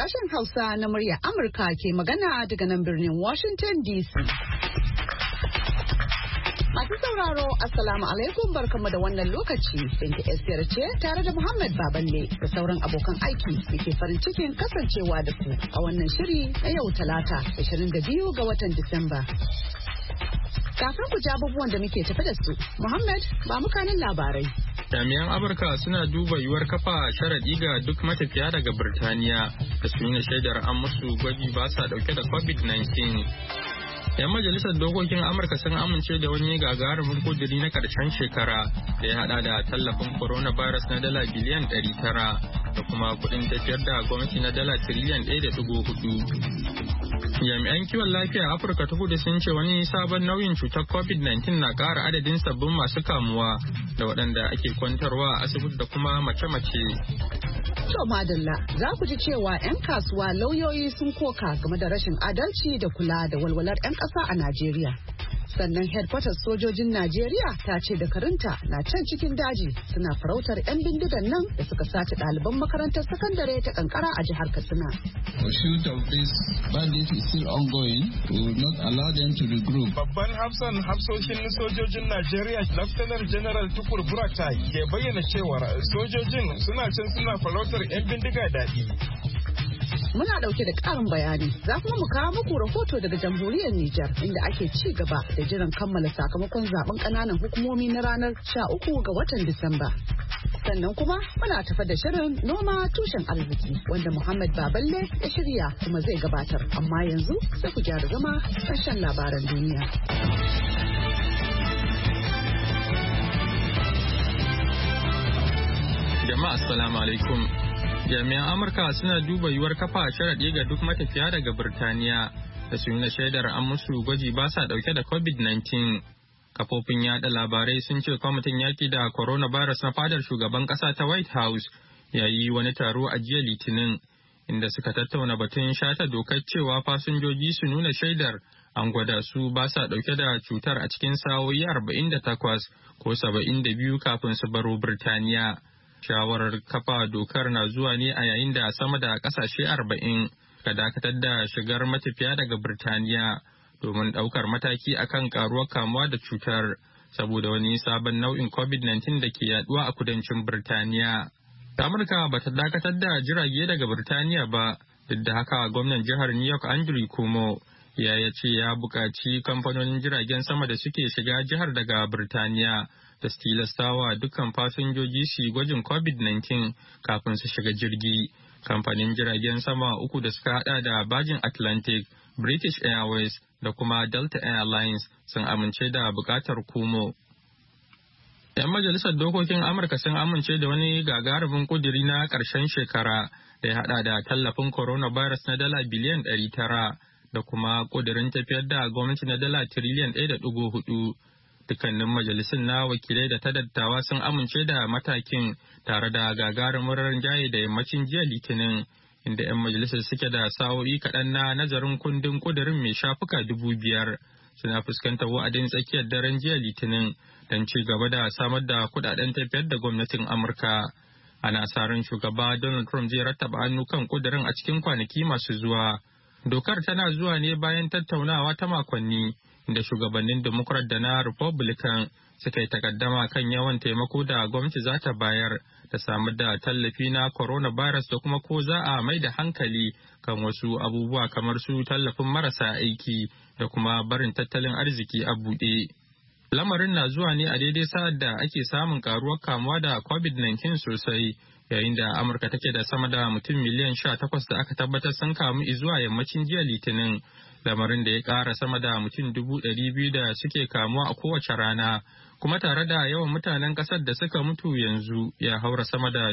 Sashen Hausa na murya Amurka ke magana daga nan birnin Washington DC. Masu sauraro, Assalamu alaikum barkamu da wannan lokaci. Binta Esther ce tare da Muhammad Baballe da sauran abokan aiki muke farin cikin kasancewa da ku a wannan shiri na yau Talata 22 ga watan Disamba. Kafin ku ji abubuwan da muke tafi da su, Muhammad ba mu kanin labarai. Jami'an Amurka suna duba yiwuwar kafa sharaɗi ga duk matafiya daga Birtaniya da su nuna shaidar an musu gwaji ba sa ɗauke da COVID-19. 'Yan majalisar dokokin Amurka sun amince da wani gagarumin kuduri na ƙarshen shekara da ya haɗa da tallafin coronavirus na dala biliyan 900 da kuma kuɗin tafiyar da gwamnati na dala tiriliyan 1.4. Jami'an kiwon lafiya a Afirka ta Kudu sun ce wani sabon nauyin cutar COVID-19 na ƙara adadin sabbin masu kamuwa da waɗanda ake kwantarwa a asibiti da kuma mace-mace. To madalla, za ku ji cewa 'yan kasuwa lauyoyi sun koka game da rashin adalci da kula da walwalar 'yan ƙasa a Najeriya. Sannan headquarters sojojin Najeriya ta ce dakarunta na can cikin daji suna farautar 'yan bindigan nan da suka sace ɗaliban makarantar sakandare ta kankara a jihar Katsina. Pursuit of this bandit is still ongoing. We will not allow them to regroup. Babban hafsoshin sojojin Najeriya, Lieutenant General Tukur Buratai, ke bayyana cewa sojojin suna can suna farautar 'yan bindiga daɗi. Muna dauke da ƙarin bayani, za kuma mu kawo muku rahoto daga jamhuriyar Nijar inda ake ci gaba da jiran kammala sakamakon zaben ƙananan hukumomi na ranar 13 ga watan Disamba. Sannan kuma muna tafa da shirin noma tushen arziki wanda Muhammad Baballe ya shirya kuma zai gabatar. Amma yanzu sai ku gyara zama ƙarshen labaran duniya. Jama'a assalamu alaikum. Jami'an Amurka suna duba yiwuwar kafa sharaɗi ga duk matafiya daga Birtaniya da su nuna shaidar an musu gwaji ba sa ɗauke da COVID-19. Kafofin yaɗa labarai sun ce kwamitin yaƙi da coronavirus na fadar shugaban ƙasa ta White House ya yi wani taro a jiya Litinin, inda suka tattauna batun shata dokar cewa fasinjoji su nuna shaidar an gwada su ba sa ɗauke da cutar a cikin sa'o'i 48 ko 72 kafin su baro Birtaniya. Shawarar kafa dokar na zuwa ne a yayin da sama da kasashe 40 ka dakatar da shigar matafiya daga Birtaniya domin daukar mataki akan karuwar kamuwa da cutar saboda wani sabon nau'in COVID-19 da ke yaduwa a kudancin Birtaniya. Amurka ba ta dakatar da jirage daga Birtaniya ba, duk da haka gwamnan jihar New York Andrew Cuomo ya ce ya buƙaci kamfanonin jiragen sama da suke shiga jihar daga Birtaniya da su tilastawa dukkan fasinjoji su yi gwajin COVID-19 kafin su shiga jirgi. Kamfanin jiragen sama uku da suka hada da Virgin Atlantic, British Airways da kuma Delta Airlines sun amince da bukatar Cuomo. 'Yan majalisar dokokin Amurka sun amince da wani gagarumin kuduri na ƙarshen shekara da ya hada da tallafin coronavirus na dala biliyan 900 da kuma kudirin tafiyar da gwamnati na dala tiriliyan 1.4. Dukkanin majalisun na wakilai da ta dattawa sun amince da matakin tare da gagarumin rinjaye da yammacin jiya Litinin, inda 'yan majalisar suke da sa'o'i kaɗan na nazarin kundin ƙudurin mai shafuka 5,000 suna fuskantar wa'adin tsakiyar daren jiya Litinin don ci gaba da samar da kuɗaɗen tafiyar da gwamnatin Amurka. Ana sa ran shugaba Donald Trump zai rattaba hannu kan ƙudurin a cikin kwanaki masu zuwa. Dokar tana zuwa ne bayan tattaunawa ta makonni da shugabannin Democrat da na Republican suka yi takaddama kan yawan taimako da gwamnati za ta bayar da samar da tallafi na coronavirus da kuma ko za a mai da hankali kan wasu abubuwa kamar su tallafin marasa aiki da kuma barin tattalin arziki a buɗe. Lamarin na zuwa ne a daidai sa'ad da ake samun karuwar kamuwa da COVID-19 sosai, yayin da Amurka take da sama da mutum miliyan 18 da aka tabbatar sun kamu zuwa yammacin jiya Litinin, lamarin da ya ƙara sama da mutum 200,000 da suke kamuwa a kowace rana, kuma tare da yawan mutanen ƙasar da suka mutu yanzu ya haura sama da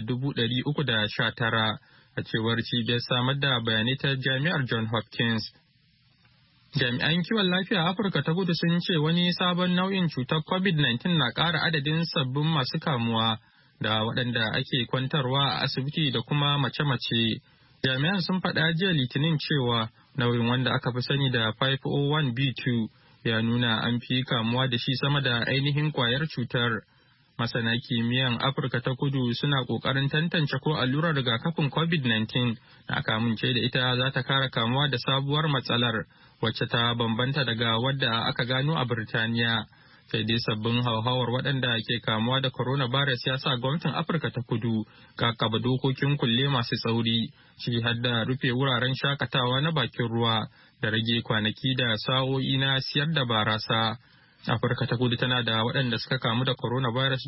319 a cewar cibiyar samar da bayanai ta Jami'ar Johns Hopkins. Jami'an kiwon lafiya a Afirka ta Kudu sun ce wani sabon nau'in cutar COVID-19 na ƙara adadin sabbin masu kamuwa da waɗanda ake kwantarwa a asibiti da kuma mace-mace. Jami'an sun faɗa jiya Litinin cewa nau'in wanda aka fi sani da 501b2 ya nuna an fi kamuwa da shi sama da ainihin kwayar cutar. Masana kimiyyan Afirka ta Kudu suna ƙoƙarin tantance ko allurar rigakafin COVID-19 da aka amince da ita za ta kare kamuwa da sabuwar matsalar wacce ta bambanta daga wadda aka gano a Birtaniya. Sai dai sabbin hauhawar waɗanda ke kamuwa da coronavirus ya sa gwamnatin Afirka ta Kudu kakaba dokokin kulle masu tsauri, ciki har da rufe wuraren shakatawa na bakin ruwa da rage kwanaki da sa'o'i na siyar da barasa. Afirka ta Kudu tana da waɗanda suka kamu da coronavirus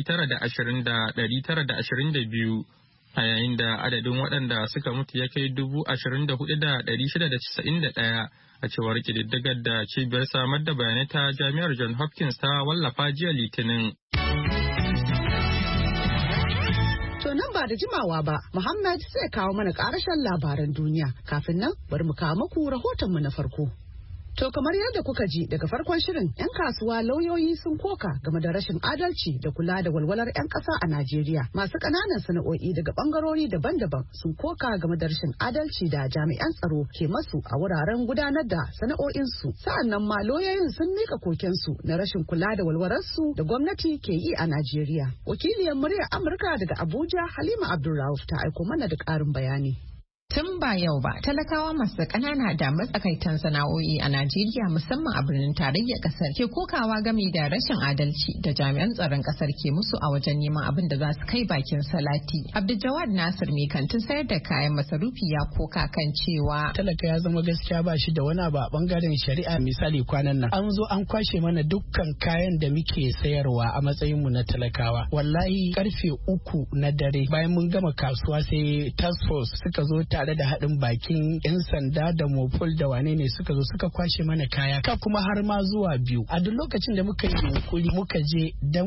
920,922 a yayin da adadin waɗanda suka mutu ya kai 24,691 a cewar ƙididdigar da cibiyar samar da bayanai ta Jami'ar Johns Hopkins ta wallafa jiya Litinin. To nan ba da jimawa ba, Muhammad zai kawo mana ƙarashen labaran duniya. Kafin nan, bari mu kawo muku rahotonmu na farko. To kamar yadda kuka ji daga farkon shirin, 'yan kasuwa lauyoyi sun koka game da rashin adalci da kula da walwalar 'yan ƙasa a Najeriya. Masu ƙananan sana'o'i daga ɓangarori daban-daban sun koka game da rashin adalci da jami'an tsaro ke masu a wuraren gudanar da sana'o'insu. Sa'annan ma lauyoyin sun mika kokensu na rashin kula da walwalarsu da gwamnati ke yi a Najeriya. Wakiliyar muryar Amurka daga Abuja, Halima Abdulrauf, ta aiko mana da ƙarin bayani. Tun ba yau ba, talakawa masu ƙanana da matsakaitan sana'o'i a Najeriya musamman a birnin tarayyar ƙasar ke kokawa game da rashin adalci da jami'an tsaron ƙasar ke musu a wajen neman abin da za su kai bakin salati. Abdul Nasir mai kantin sayar da kayan masarufi ya koka kan cewa talaka ya zama gaskiya ba shi da wani abu a bangaren shari'a. Misali kwanan nan an zo an kwashe mana dukkan kayan da muke sayarwa a matsayin mu na talakawa. Wallahi karfe 3 na dare bayan mun gama kasuwa sai task force suka zo tare da haɗin bakin 'yan sanda da mopol da wane ne suka zo suka kwashe mana kaya ka kuma har ma zuwa 2. A duk lokacin da muka yi yunkuri muka je dan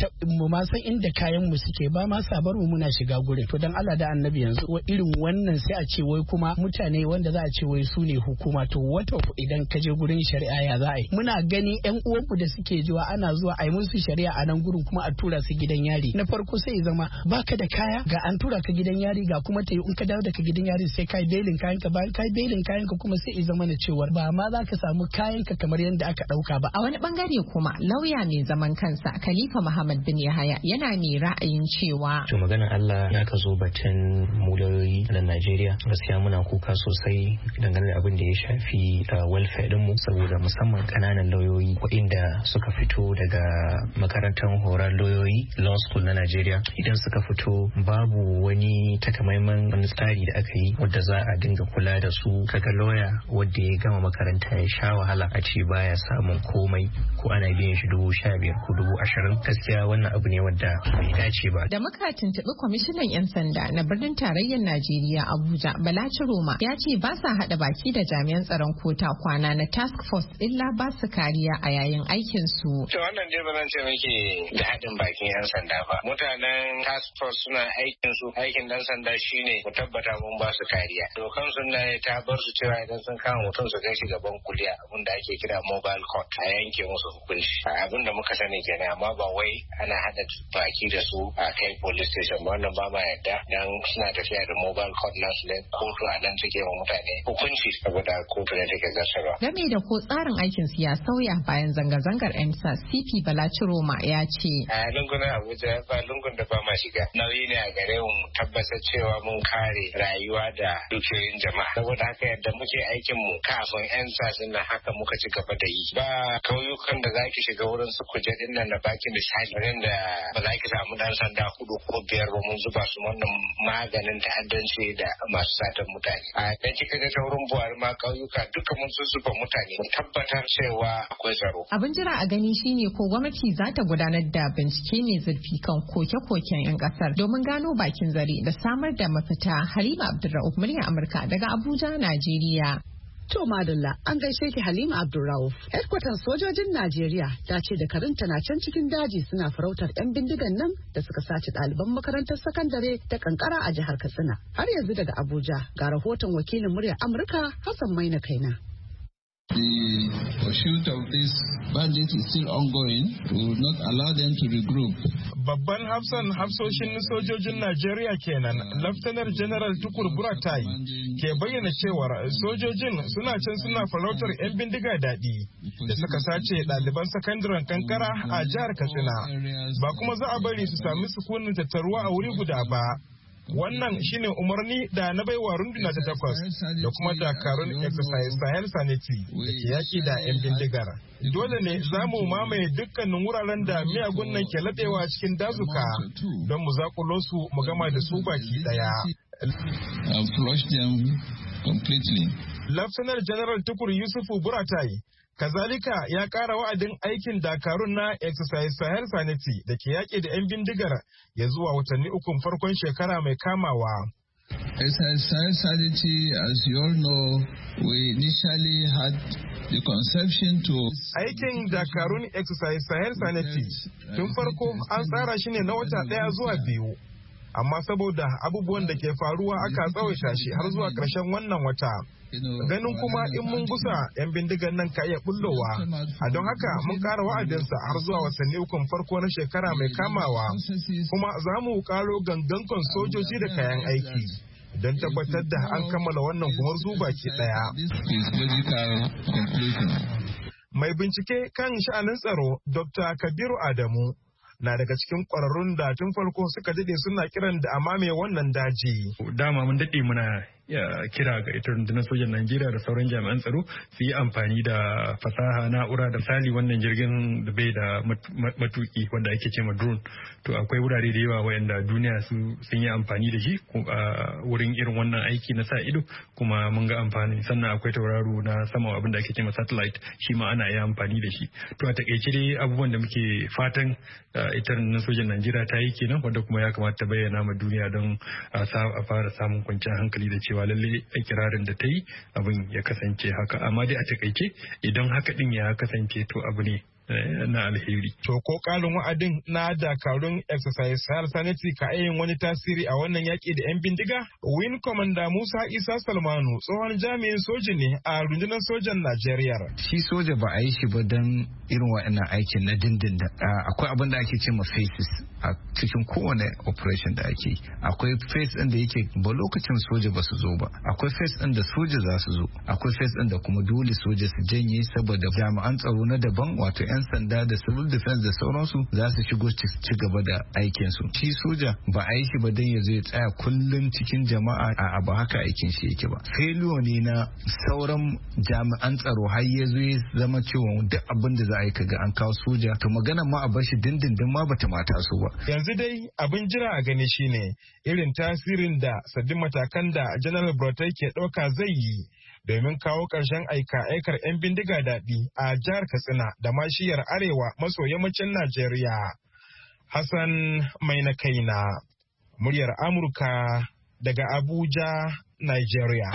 mu ma san inda kayan mu suke ba ma sabar mu muna shiga gurin. To dan Allah da Annabi yanzu irin wannan sai a ce wai kuma mutane wanda za a ce wai su ne hukuma. To wata idan ka je gurin shari'a ya za a yi? Muna gani 'yan uwanmu da suke jiwa ana zuwa a yi musu shari'a a nan gurin kuma a tura su gidan yari. Na farko sai ya zama baka da kaya ga an tura ka gidan yari ga kuma ta yi in ka dawo daga gidan yari sai kai belin kayanka bayan kai belin kayanka kuma sai i zama na cewar ba ma za ka samu kayanka kamar yadda aka dauka ba. A wani bangare kuma lauya mai zaman kansa Khalifa Muhammad bin Yahaya yana mai ra'ayin cewa to maganar Allah ya ka zo batun mu lauyoyi na Najeriya gaskiya muna kuka sosai dangane da abin da ya shafi welfare din mu saboda musamman kananan lauyoyi waɗanda suka fito daga makarantar horar lauyoyi law school na Najeriya idan suka fito babu wani takamaiman wani tsari da aka yi wadda za a dinga kula da su. Kaga lawyer wadda ya gama makaranta ya sha wahala a ce baya samun komai ko ana biyan shi 15,000 ko 20,000 gaskiya wannan abu ne wadda bai dace ba. Da muka tuntuɓi kwamishinan 'yan sanda na birnin tarayyar Najeriya Abuja Bala Ciroma ya ce ba sa haɗa baki da jami'an tsaron kota kwana na task force illa ba su kariya a yayin aikin su. To wannan dai ba zan ce miki da haɗin bakin 'yan sanda ba. Mutanen task force suna aikin su, aikin dan sanda shine ku tabbata mun ba su kariya. Dokan sunna ta bar su cewa idan sun kama mutum su kai shi gaban kuliya abin da ake kira mobile court a yanke musu hukunci. Abin da muka sani kenan amma ba wai ana haɗa baki da su a kai police station ba wannan ba ma yadda dan suna tafiya da mobile court nasu ne kotu a nan take wa mutane hukunci saboda kotu ne take zartarwa. Game da ko tsarin aikin su ya sauya bayan zanga-zangar ENDSA CP Bala Ciroma ya ce. A lungunan Abuja ba lungun da ba ma shiga nauyi ne a gare mu tabbatar cewa mun kare rayuwa da dukiyoyin jama'a saboda haka yadda muke aikin mu kafin ENDSA din nan haka muka ci gaba da yi ba kauyukan da zaki shiga wurin su kuje din nan na baki misali wurin da ba za ki samu dan sanda 4 ko 5 ba mun zuba su wannan maganin ta'addanci da masu satan mutane a dan kika ga ta wurin Buhari ma kauyuka duka mun zuba mutane mu tabbatar cewa akwai tsaro. Abin jira a gani shine ko gwamnati za ta gudanar da bincike mai zurfi kan koke-koken 'yan kasar domin gano bakin zare da samar da mafita. Halima Abdulrauf murya Amurka daga Abuja, Najeriya. To madalla an gaishe ki Halima Abdulrauf. Hedkwatan sojojin Najeriya ta ce dakarunta na can cikin daji suna farautar 'yan bindigan nan da suka sace ɗaliban makarantar sakandare ta kankara a jihar Katsina. Har yanzu daga Abuja ga rahoton wakilin muryar Amurka Hassan Maina Kaina. The pursuit of this bandit is still ongoing. We will not allow them to regroup. Babban hafsoshin sojojin Najeriya kenan, Laftanar General Tukur Buratai ke bayyana cewar sojojin suna can suna farautar 'yan bindiga daɗi da suka sace ɗaliban sakandaren kankara a jihar Katsina. Ba kuma za a bari su sami sukunin tattaruwa a wuri guda ba. Wannan shine umarni da na baiwa runduna ta 8 da kuma dakarun exercise Sahel Sanity da ke yaki da 'yan bindigar. Dole ne za mu mamaye dukkanin wuraren da miyagun nan ke laɗewa cikin dazuka don mu zakulo su mu gama da su baki ɗaya. Laftanar General Tukur Yusufu Buratai kazalika ya ƙara wa'adin aikin dakarun na exercise Sahel Sanity da ke yaƙi da 'yan bindigar ya zuwa watanni 3 farkon shekara mai kamawa. Exercise Sahel Sanity, as you all know, we initially had the conception to... Aikin dakarun exercise Sahel Sanity tun farko an tsara shi ne na wata 1 zuwa 2, amma saboda abubuwan da ke faruwa aka tsawaita shi har zuwa ƙarshen wannan wata. Ganin kuma in mun gusa 'yan bindigan nan ka iya bullowa, a don haka mun ƙara wa'adinsa har zuwa watanni 3 farko na shekara mai kamawa, kuma za mu ƙaro gangankon sojoji da kayan aiki don tabbatar da an kammala wannan gumurzu baki ɗaya. Mai bincike kan sha'anin tsaro Dr. Kabiru Adamu na daga cikin ƙwararrun da tun farko suka daɗe suna kiran da amame wannan daji. Dama mun daɗe muna kira ga ita rundunar sojan Najeriya da sauran jami'an tsaro su yi amfani da fasaha na'ura da misali wannan jirgin da bai da matuki wanda ake ce ma drone. To akwai wurare da yawa wayanda duniya sun yi amfani da shi a wurin irin wannan aiki na sa ido, kuma mun ga amfani. Sannan akwai tauraro na sama abin da ake ce ma satellite, shi ma ana iya amfani da shi. To a takaice dai abubuwan da muke fatan ita rundunar sojan Najeriya ta yi kenan, wanda kuma ya kamata ta bayyana ma duniya don a fara samun kwanciyar hankali da cewa lalle ikirarin da ta yi abin ya kasance haka. Amma dai a takaice idan haka din ya kasance to abu ne na alheri. To ko kalin wa'adin na dakarun exercise Sahel Sanity ka yin wani tasiri a wannan yaki da 'yan bindiga? Wing Commander Musa Isa Salmanu tsohon jami'in soji ne a rundunar sojan Najeriya. Shi soja ba a yi shi ba don irin waɗannan aikin na dindindin. Akwai abin da ake ce ma phases a cikin kowane operation da ake. Akwai phase ɗin da yake ba lokacin soja ba su zo ba. Akwai phase ɗin da soja za su zo. Akwai phase ɗin da kuma dole soja su janye saboda jami'an tsaro na daban, wato 'yan sanda da civil defense da sauransu za su shigo ci gaba da aikinsu. Shi soja ba a yi shi ba don ya zo ya tsaya kullum cikin jama'a a ba haka aikin shi yake ba. Failure ne na sauran jami'an tsaro har ya zo ya zama cewa duk abin da za a yi kaga an kawo soja, to magana ma a bar shi dindindin ma bata mata so ba. Yanzu dai abin jira a gani shine irin tasirin da sabbin matakan da General Buratai ke ɗauka zai yi domin kawo ƙarshen aika-aikar 'yan bindiga daɗi a jihar Katsina da mashiyar arewa maso yammacin Najeriya. Hassan mai na kaina, muryar Amurka daga Abuja, Nigeria.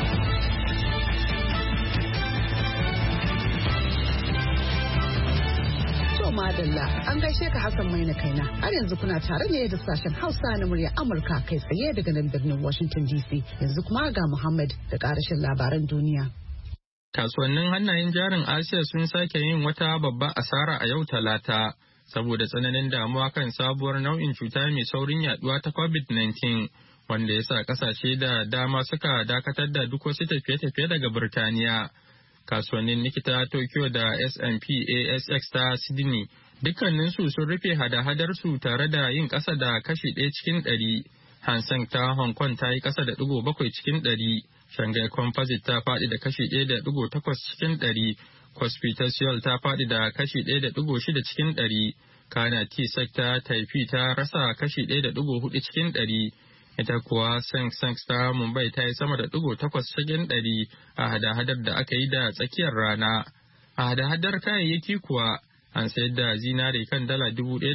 Madalla an gaishe ka Hassan mai na kaina. Har yanzu kuna tare ne da sashen Hausa na murya Amurka kai tsaye daga nan birnin Washington DC. Yanzu kuma ga Muhammad da karashin labaran duniya. Kasuwannin hannayen jarin Asiya sun sake yin wata babba asara a yau Talata saboda tsananin damuwa kan sabuwar nau'in cuta mai saurin yaduwa ta COVID-19 wanda ya sa kasashe da dama suka dakatar da duk wasu tafiye-tafiye daga Birtaniya. Kasuwannin Nikita Tokyo da S&P ASX ta Sydney dukkaninsu sun rufe hada-hadarsu tare da yin ƙasa da kashi 1 cikin 100. Hang Seng ta Hong Kong ta yi ƙasa da 7 cikin 100. Shanghai Composite ta faɗi da kashi 1.8 cikin 100. Kospi ta Seoul ta faɗi da kashi 1.6 cikin 100. Kana T-Sec ta Taipei ta rasa kashi 1.4 cikin 100. Ita kuwa Sensex ta Mumbai ta yi sama da 8 cikin 100 a hada-hadar da aka yi da tsakiyar rana. A hada-hadar kayayyaki kuwa an sayar da zinare kan dala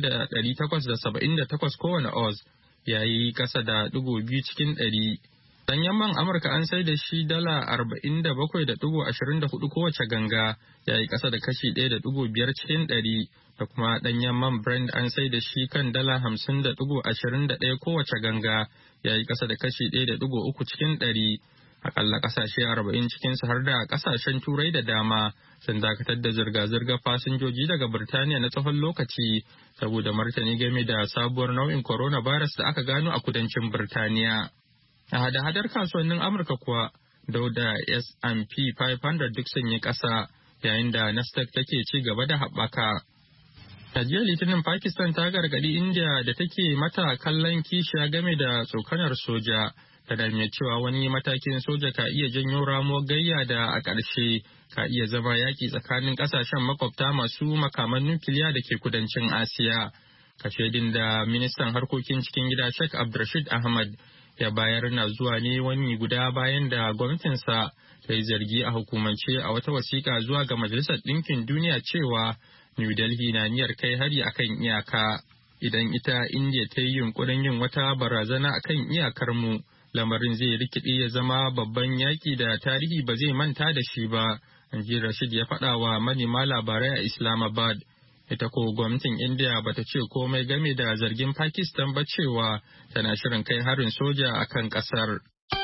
1,878 kowane oz, yayi kasa da 2 cikin 100. Danyen man Amurka an sai da shi dala 47.24 kowace ganga, yayi kasa da kashi 1.5 cikin 100. Da kuma ɗanyen man Brent an sai da shi kan dala 50.21 kowace ganga, yayi kasa da kashi 1.3 cikin 100. Akalla kasashe 40 cikinsu har da kasashen turai da dama sun dakatar da zirga-zirgar fasinjoji daga Birtaniya na tsawon lokaci saboda martani game da sabuwar nau'in coronavirus da aka gano a kudancin Birtaniya. A hada-hadar kasuwannin Amurka kuwa, da S&P 500 duk sun yi ƙasa yayin da Nasdaq take ci gaba da haɓaka. A jiya Litinin Pakistan ta gargaɗi India da take mata kallon kishiya game da tsokanar soja. Tana mai cewa wani matakin soja ka iya janyo ramuwar gayya da a ƙarshe ka iya zama yaƙi tsakanin ƙasashen makwabta masu makaman nukiliya da ke kudancin Asiya. Kashedin da ministan harkokin cikin gida Sheikh Abdulrashid Ahmad ya bayar na zuwa ne wani guda bayan da gwamnatinsa ta yi zargi a hukumance a wata wasiƙa zuwa ga Majalisar Ɗinkin Duniya cewa New Delhi na niyyar kai hari akan iyaka. Idan ita India ta yi yunkurin yin wata barazana akan iyakarmu, lamarin zai rikide ya zama babban yaƙi da tarihi ba zai manta da shi ba, Anji Rashid ya faɗa wa manema labarai a Islamabad. Ita ko gwamnatin India bata ce komai game da zargin Pakistan ba cewa tana shirin kai harin soja a kan ƙasar.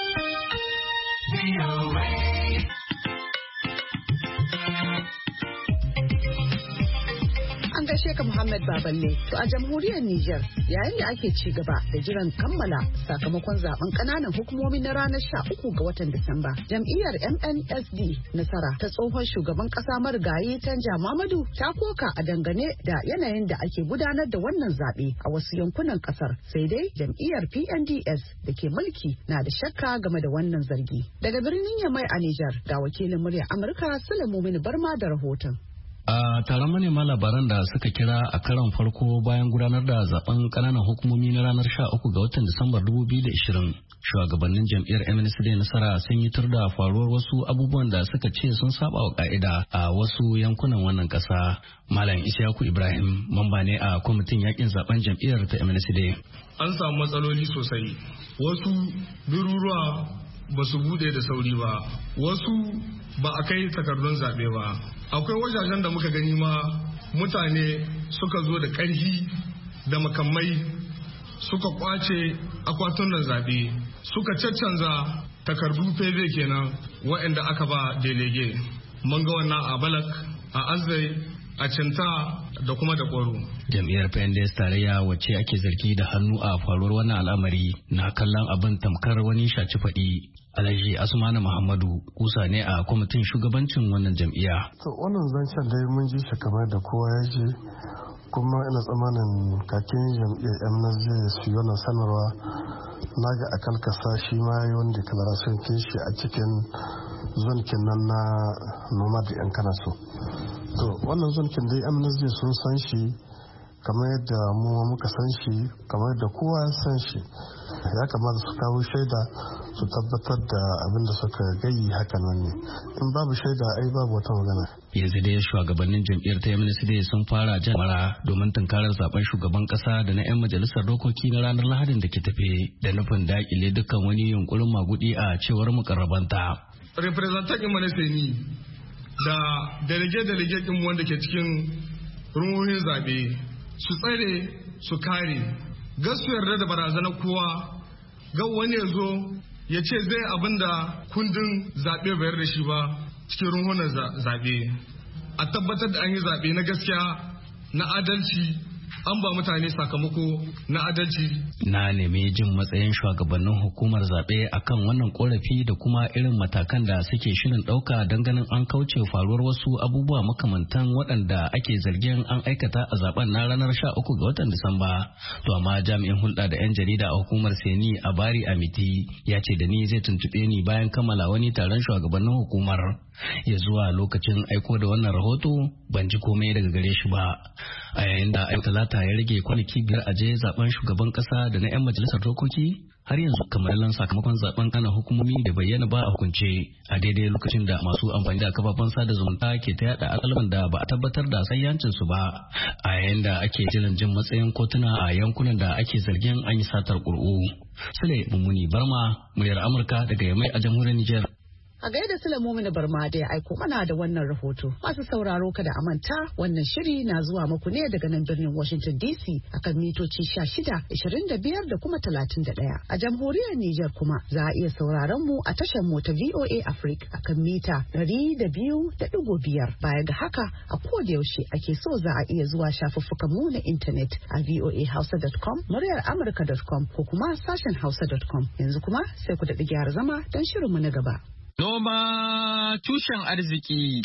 An gaishe ka Muhammad Baballe. To a jamhuriyar Nijar yayin da ake ci gaba da jiran kammala sakamakon zaben kananan hukumomi na ranar 13 ga watan Disamba. Jam'iyyar MNSD Nasara ta tsohon shugaban kasa marigayi Tanja Mamadu ta koka a dangane da yanayin da ake gudanar da wannan zaɓe a wasu yankunan kasar. Sai dai jam'iyyar PNDS da ke mulki na da shakka game da wannan zargi. Daga birnin Yamai a Nijar ga wakilin muryar Amurka Sulaimu Barma da rahoton. A taron manema labaran da suka kira a karon farko bayan gudanar da zaben kananan hukumomi na ranar 13 ga watan Disambar 2020, shugabannin jam'iyyar MNSD Nasara sun yi tur da faruwar wasu abubuwan da suka ce sun saba wa ka'ida a wasu yankunan wannan kasa. Malam Ishaku Ibrahim mamba ne a kwamitin yakin zaben jam'iyyar ta MNSD. An samu matsaloli sosai. Wasu biruruwa ba su bude da sauri ba, wasu ba a kai takardun zaɓe ba. Akwai wajajen da muka gani ma mutane suka zo da ƙarfi da makamai suka kwace akwatunan zaɓe, suka caccanza takardu feve kenan waɗanda aka ba delege. Mun ga wannan a Balak, a Azai, a Cinta da kuma da Kwaro. Jam'iyyar PNDS tarayya wacce ake zargi da hannu a faruwar wannan al'amari na kallon abin tamkar wani shaci faɗi. Alhaji Asmanu Muhammadu kusa ne a kwamitin shugabancin wannan jam'iyya. To wannan zancen dai mun ji shi kamar da kowa ya ji, kuma ina tsammanin kakin jam'iyyar MNSD su yi wannan sanarwa na ga akal kasa shi ma yi wani declaration kin shi a cikin zonkin nan na noma da yan kana so. To wannan zonkin dai MNSD sun san shi kamar yadda mu muka san shi, kamar yadda kowa ya san shi. Ya kamata su kawo shaida su tabbatar da abin da suka gayi hakan ne. In babu shaida ai babu wata magana. Yanzu dai shugabannin jam'iyyar ta MNSD sun fara jan mara domin tunkarar zaben shugaban kasa da na 'yan majalisar dokoki na ranar Lahadin da ke tafe da nufin dakile dukkan wani yunkurin magudi a cewar mukarrabanta. Representant MNSD da delegate din wanda ke cikin ruhohin zabe su tsare su kare gasu yarda da barazanar kowa ga wani ya zo ya ce zai abin da kundin zaɓe bayar da shi ba cikin runhunan zaɓe. A tabbatar da an yi zaɓe na gaskiya na adalci, an ba mutane sakamako na adalci. Na nemi jin matsayin shugabannin hukumar zaɓe akan wannan korafi da kuma irin matakan da suke shirin ɗauka don ganin an kauce faruwar wasu abubuwa makamantan waɗanda ake zargin an aikata a zaben na ranar 13 ga watan Disamba. To amma jami'in hulɗa da 'yan jarida a hukumar Seni a Bari Amiti ya ce da ni zai tuntuɓe ni bayan kammala wani taron shugabannin hukumar. Ya zuwa lokacin aiko da wannan rahoto ban ji komai daga gare shi ba. A yayin da Talata ya rage kwanaki 5 a je zaben shugaban kasa da na 'yan majalisar dokoki, har yanzu kamalan sakamakon zaben kana hukumomi da bayyana ba a hukunce a daidai lokacin da masu amfani da kafafen sada zumunta ke ta yada alƙalman da ba a tabbatar da sayyancin su ba, a yayin da ake jiran jin matsayin kotuna a yankunan da ake zargin an yi satar ƙuri'u. Sule Mummuni Barma, muryar Amurka daga Yamai a jamhuriyar Nijar. A gaida Sulaimu Barma da ya aiko mana da wannan rahoto. Masu sauraro kada a manta wannan shiri na zuwa muku ne daga nan birnin Washington DC akan mitoci 16, 25 da kuma 31. A jamhuriyar Nijar kuma za a iya sauraron mu a tashar mu ta VOA Africa akan mita 200.5. Baya ga haka a koda yaushe ake so za a iya zuwa shafuffukan mu na intanet a voahausa.com, muryar amurka.com ko kuma sashen hausa.com. Yanzu kuma sai ku daɗi gyara zama don shirinmu na gaba. Noma tushen arziki.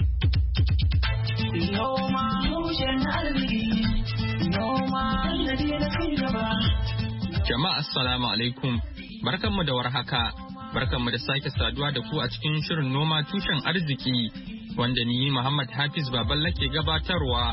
Noma tushen arziki. Noma na cigaba. Jama'a assalamu alaikum. Barkanmu da warhaka. Barkanmu da sake saduwa da ku a cikin shirin noma tushen arziki wanda ni Muhammad Hafiz Baballa ke gabatarwa.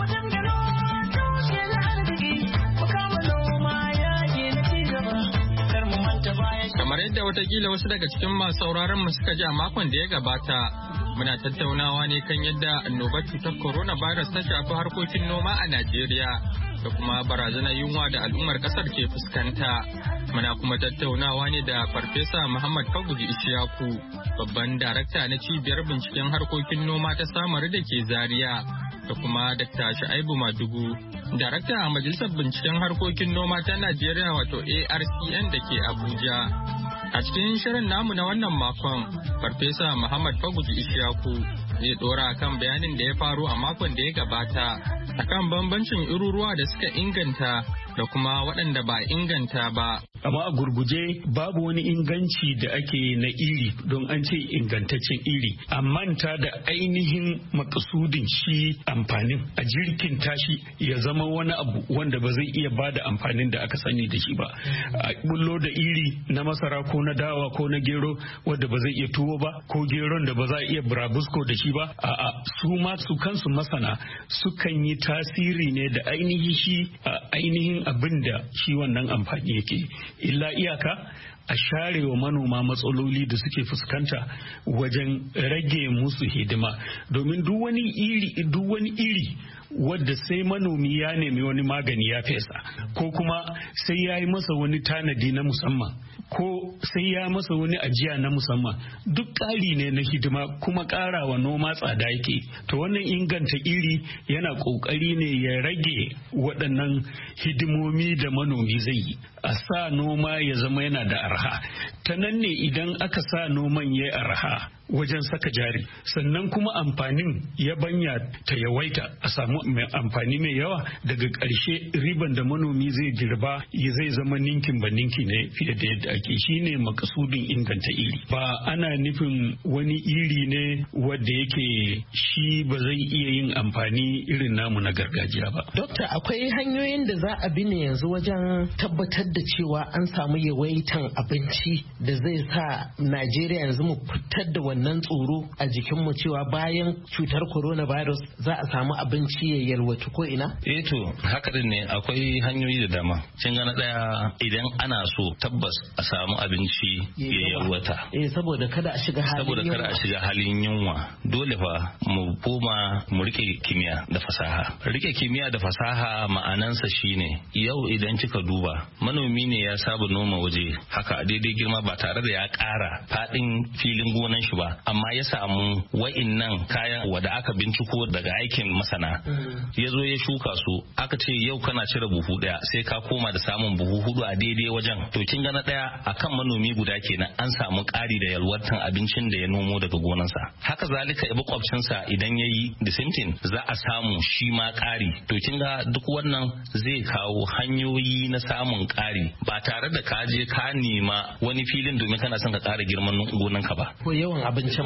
Kamar yadda watakila wasu daga cikin masu sauraron mu suka ji a makon da ya gabata, muna tattaunawa ne kan yadda annobar cutar coronavirus ta shafi harkokin noma a Najeriya da kuma barazanar yunwa da al'ummar kasar ke fuskanta. Muna kuma tattaunawa ne da Farfesa Muhammad Faguji Ishaku, babban darakta na cibiyar binciken harkokin noma ta Samari da ke Zaria, da kuma Dr. Shu'aibu Madugu, darakta a Majalisar Binciken Harkokin Noma ta Najeriya wato ARCN da ke Abuja. A cikin shirin namu na wannan makon, Farfesa Muhammad Faguji Ishaku zai dora kan bayanin da ya faru a makon da ya gabata akan bambancin iruruwa da suka inganta da kuma waɗanda ba inganta ba. Amma a gurguje babu wani inganci da ake na iri don an ce ingantaccen iri. A manta da ainihin makasudin shi amfanin a jirkin tashi ya zama wani abu wanda ba zai iya bada amfanin da aka sani da shi ba. A bullo da iri na masara ko na dawa ko na gero wanda ba zai iya tuwo ba ko geron da ba za a iya burabusko da shi ba. A'a su ma su kansu masana sukan yi tasiri ne da ainihin abin da shi wannan amfani yake. Illa iyaka a share wa manoma matsaloli da suke fuskanta wajen rage musu hidima, domin duk wani iri wadda sai manomi ya nemi wani magani ya fesa ko kuma sai ya yi masa wani tanadi na musamman ko sai ya masa wani ajiya na musamman, duk ƙari ne na hidima kuma ƙarawa noma tsada yake. To wannan inganta iri yana ƙoƙari ne ya rage waɗannan hidimomi da manomi zai yi, a sa noma ya zama yana da arha. Ta nan ne idan aka sa noman ya arha wajen saka jari, sannan kuma amfanin ya banya ta yawaita, a samu amfani mai yawa, daga ƙarshe riban da manomi zai girba zai zama ninkin ba ninki ne fiye da yadda ake. Shine makasudin inganta iri. Ba ana nufin wani iri ne wadda yake shi ba zai iya yin amfani irin namu na gargajiya ba. Dokta, akwai hanyoyin da za a bi ne yanzu wajen tabbatar da cewa an samu yawaitan abinci da zai sa Najeriya yanzu mu fitar da wannan tsoro a jikinmu cewa bayan cutar coronavirus za a samu abinci ya yalwatu ko ina? To haka din ne, akwai hanyoyi da dama. Kin ga na daya, idan ana so tabbas a samu abinci ya yalwata. Saboda kada a shiga halin yunwa. Dole fa mu koma mu rike kimiyya da fasaha. Rike kimiyya da fasaha ma'anansa shine yau idan kika duba manomi ne ya saba noma waje haka a daidai girma ba tare da ya ƙara faɗin filin gonan shi ba, amma ya samu wa'innan kayan wada aka binciko daga aikin masana ya zo ya shuka su, aka ce yau kana cire buhu daya sai ka koma da samun buhu hudu a daidai wajen. To kin ga na daya akan manomi guda kenan an samu ƙari da yalwatan abincin da ya nomo daga gonansa. Haka zalika makwabcinsa idan ya yi the same thing za a samu shi ma ƙari. To kin ga duk wannan zai kawo hanyoyi na samun ƙari ba tare da ka je ka nema wani filin domin kana son ka ƙara girman gonanka ba ko yawan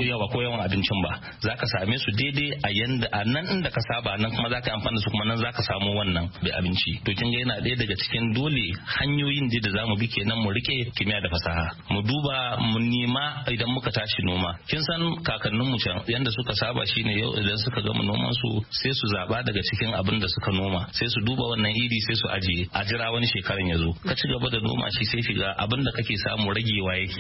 abincin ba, za ka same su daidai a yanda a nan inda ka saba nan kuma za ka amfani da su kuma nan za ka samu wannan bai abinci. To kin ga yana ɗaya daga cikin dole hanyoyin da za mu bi kenan mu rike kimiyya da fasaha, mu duba mu nema idan muka tashi noma. Kin san kakanninmu can yanda suka saba shine yau idan suka gama noman su sai su zaba daga cikin abin da suka noma, sai su duba wannan iri sai su ajiye a jira wani shekaran ya zo ka ci gaba da noma shi sai shiga abin da kake samu ragewa yake yi.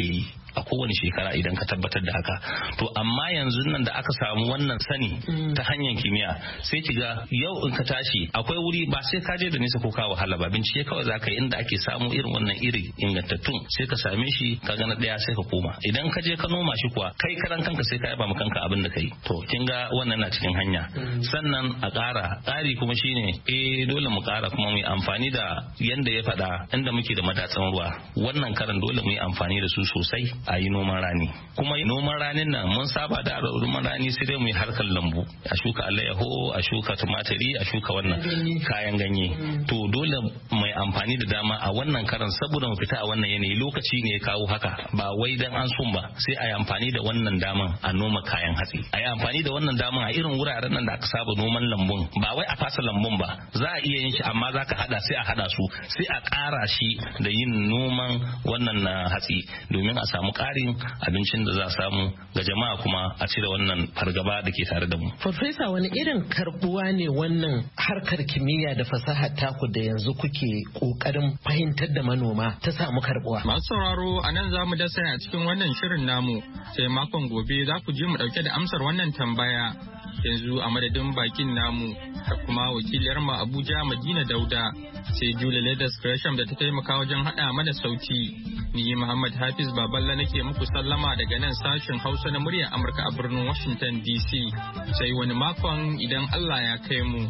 a kowane shekara idan ka tabbatar da haka. To amma yanzu nan da aka samu wannan sani ta hanyar kimiyya sai ki ga yau in ka tashi akwai wuri ba sai ka je da nisa ko ka wahala ba, bincike kawai za ka yi inda ake samu irin wannan iri ingantattun sai ka same shi ka ga na daya sai ka koma. Idan ka je ka noma shi kuwa kai karan kanka sai ka yaba ma kanka abin da kai. To kin ga wannan na cikin hanya. Sannan a ƙari kuma shine dole mu ƙara kuma mu yi amfani da yanda ya faɗa inda muke da madatsan ruwa. Wannan karan dole mu yi amfani da su sosai a yi noman rani. Kuma noman ranin nan mun saba da noman rani sai dai mu yi harkar lambu, a shuka alayyaho, a shuka tumatiri, a shuka wannan kayan ganye. To dole mai amfani da dama a wannan karan saboda mu fita a wannan yanayi, lokaci ne ya kawo haka, ba wai dan an sun ba, sai a yi amfani da wannan daman a noma kayan hatsi, a yi amfani da wannan daman a irin wuraren nan da aka saba noman lambun. Ba wai a fasa lambun ba, za a iya yin shi amma za ka hada sai a hada su sai a ƙara shi da yin noman wannan na hatsi domin a samu ƙarin abincin da za a samu ga jama'a kuma a cire wannan fargaba da ke tare da mu. Farfesa, wani irin karbuwa ne wannan harkar kimiyya da fasaha taku da yanzu kuke kokarin fahimtar da manoma ta samu karbuwa? Masu sauraro, a nan za mu dasa a cikin wannan shirin namu, sai makon gobe za ku je mu dauke da amsar wannan tambaya. Yanzu a madadin bakin namu da kuma wakiliyar mu Abuja Madina Dauda, sai Julie Leathers Gresham da ta taimaka wajen hada mana sauti. Ni Muhammad Hafiz Baballa nake muku sallama daga nan sashen Hausa na muryar Amurka a birnin Washington DC. Sai wani makon idan Allah ya kai mu.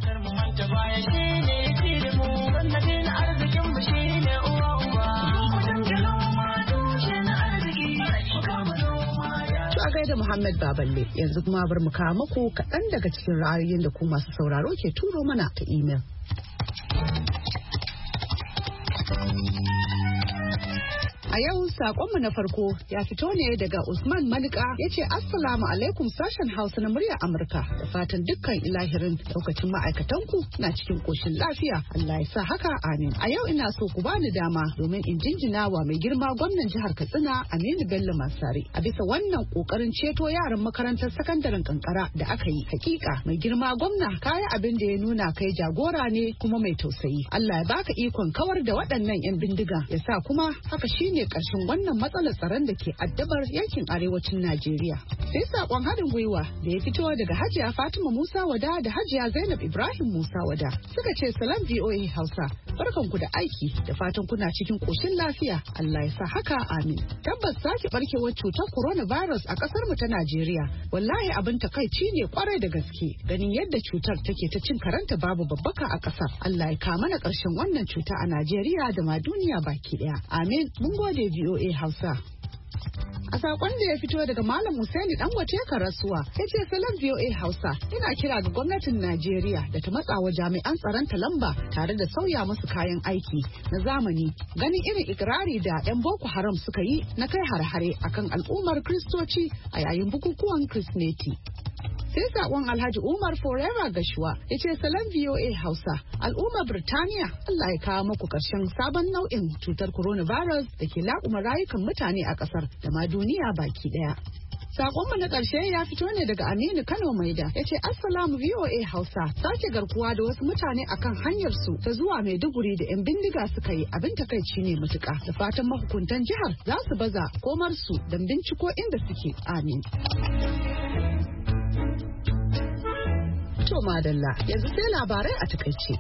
A gaida Muhammad Baballe, yanzu kuma bar mu kawo muku kaɗan daga cikin ra'ayoyin da ku masu sauraro ke turo mana ta imel. A yau sakonmu na farko ya fito ne daga Usman Malika, ya ce Assalamu alaikum sashen Hausa na muryar Amurka, da fatan dukkan ilahirin daukacin ma'aikatanku na cikin koshin lafiya. Allah ya sa haka, amin. A yau ina so ku bani dama domin in jinjina wa mai girma gwamnan jihar Katsina Aminu Bello Masari a bisa wannan kokarin ceto yaran makarantar sakandaren kankara da aka yi. Hakika mai girma gwamna kaya abin da ya nuna kai jagora ne kuma mai tausayi. Allah ya baka ikon kawar da waɗannan 'yan bindiga, ya sa kuma haka shine ƙarshen wannan matsalar tsaron da ke addabar yankin arewacin Najeriya. Sai sakon haɗin gwiwa da ya fito daga Hajiya Fatima Musa Wada da Hajiya Zainab Ibrahim Musa Wada, suka ce salam VOA Hausa, barkanku da aiki, da fatan kuna cikin ƙoshin lafiya. Allah ya sa haka, amin. Tabbas sake barkewar cutar coronavirus a ƙasar mu ta Najeriya wallahi abin takaici ne kwarai da gaske, ganin yadda cutar take ta cin karanta babu babbaka a ƙasar. Allah ya kama na ƙarshen wannan cuta a Najeriya da ma duniya baki ɗaya. Amin. Mun gode VOA Hausa. A sakon da ya fito daga Malam Husaini Dangote Karasuwa, ya ce salam VOA Hausa, ina kira ga gwamnatin Najeriya da ta matsa wa jami'an tsaron ta lamba tare da sauya musu kayan aiki na zamani, ganin irin ikirari da 'yan Boko Haram suka yi na kai har-hare akan al'ummar Kristoci a yayin bukukuwan Kirsimeti. Sai sakon Alhaji Umar Forever Gashuwa, ya ce salam VOA Hausa, al'ummar Birtaniya, Allah ya kawo muku ƙarshen sabon nau'in cutar coronavirus da ke laƙuma rayukan mutane a ƙasar da ma duniya baki ɗaya. Sakonmu na ƙarshe ya fito ne daga Aminu Kano Maida, ya ce Assalamu VOA Hausa, sake garkuwa da wasu mutane akan hanyar su ta zuwa Maiduguri da 'yan bindiga suka yi abin takaici ne matuƙa, da fatan mahukuntan jihar za su baza komar su don binciko inda suke, amin. To madalla, yanzu sai labarai a takaice.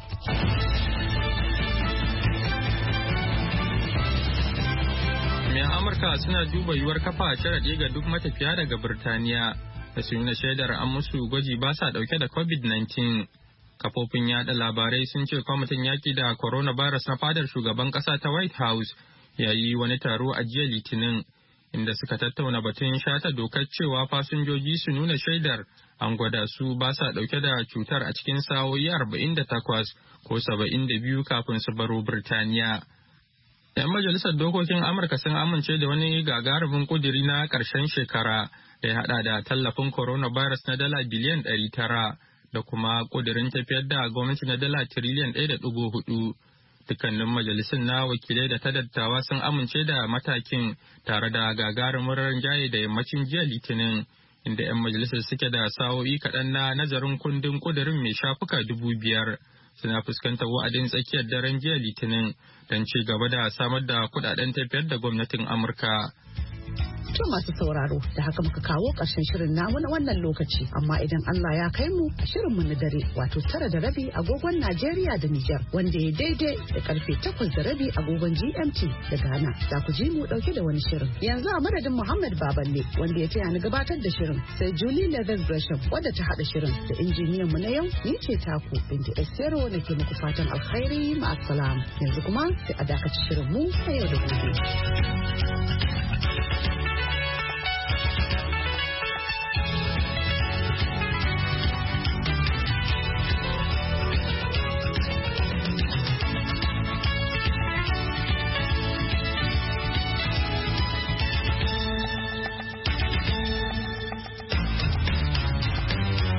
Jami'an Amurka suna duba yiwuwar kafa sharaɗi ga duk matafiya daga Birtaniya da su nuna shaidar an musu gwaji ba sa ɗauke da COVID-19. Kafofin yaɗa labarai sun ce kwamitin yaƙi da coronavirus na fadar shugaban ƙasa ta White House ya yi wani taro a jiya Litinin, inda suka tattauna batun shata dokar cewa fasinjoji su nuna shaidar an gwada su ba sa ɗauke da cutar a cikin sa'o'i 48 ko 72 kafin su baro Birtaniya. 'Yan majalisar dokokin Amurka sun amince da wani gagarumin kuduri na ƙarshen shekara da ya haɗa da tallafin coronavirus na dala biliyan 900 da kuma kudirin tafiyar da gwamnati na dala tiriliyan 1.4. Dukkanin majalisun na wakilai da ta dattawa sun amince da matakin tare da gagarumin rinjaye da yammacin jiya Litinin, inda 'yan majalisar suke da sa'o'i kaɗan na nazarin kundin kudirin mai shafuka 5,000 suna fuskantar wa'adin tsakiyar daren jiya Litinin don ci gaba da samar da kuɗaɗen tafiyar da gwamnatin Amurka. To masu sauraro da haka muka kawo ƙarshen shirin namu na wannan lokaci amma idan Allah ya kai mu a shirin mu na dare wato 9:30 agogon Najeriya da Nijar wanda ya daidai da karfe 8:30 agogon GMT da Ghana za ku ji mu dauke da wani shirin. Yanzu a madadin Muhammad Baballe wanda ya taya ni gabatar da shirin sai Julie Leather Gresham wadda ta hada shirin da injiniyan mu na yau ni ce taku Binti Estero nake muku fatan alkhairi ma'assalam. Yanzu kuma sai a dakaci shirin mu a yau da gobe.